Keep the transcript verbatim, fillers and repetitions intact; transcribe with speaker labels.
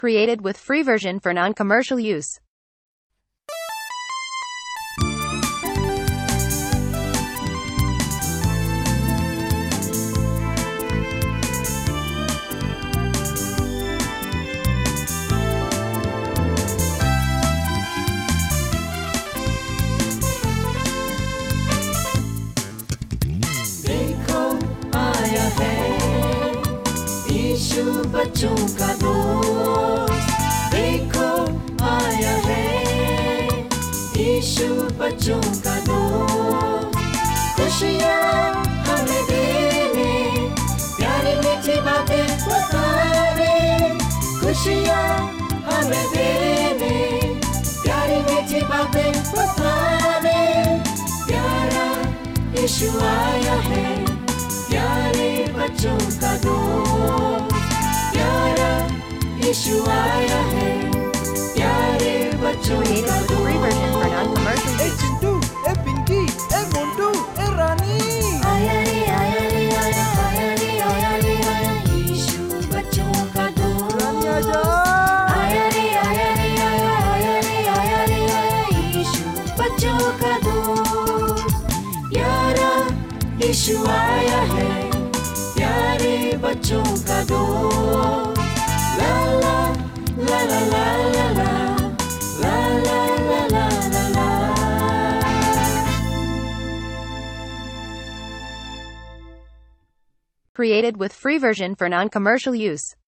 Speaker 1: Created with free version for non-commercial use.
Speaker 2: देखो आया है यीशु बच्चों का दोस्त। देखो आया है यीशु बच्चों का दोस्त। खुशियाँ हमें देने, प्यारी मीठी बातें बताने। खुशियाँ हमें देने, प्यारी मीठी बातें बताने। प्यारा यीशु आया है, प्यारे बच्चों का दोस्त। प्यारा यीशु आया है, प्यारे बच्चों
Speaker 1: Created
Speaker 2: का
Speaker 1: with free version for
Speaker 2: दोस्त।
Speaker 1: non-commercial
Speaker 3: ए
Speaker 1: use.
Speaker 3: चिंटू, ए पिंकी, ए मोंटू, ए रानी।
Speaker 2: आया रे आया रे आया आया रे आया रे आया यीशु बच्चों का
Speaker 3: रानी
Speaker 2: दोस्त।
Speaker 3: आजा।
Speaker 2: आया रे आया रे आया आया रे आया रे आया यीशु बच्चों का दोस्त। प्यारा यीशु आया है, प्यारे बच्चों का दोस्त। ला ला ला ला ला ला ला ला ला ला ला ला।
Speaker 1: Created with free version for non-commercial use.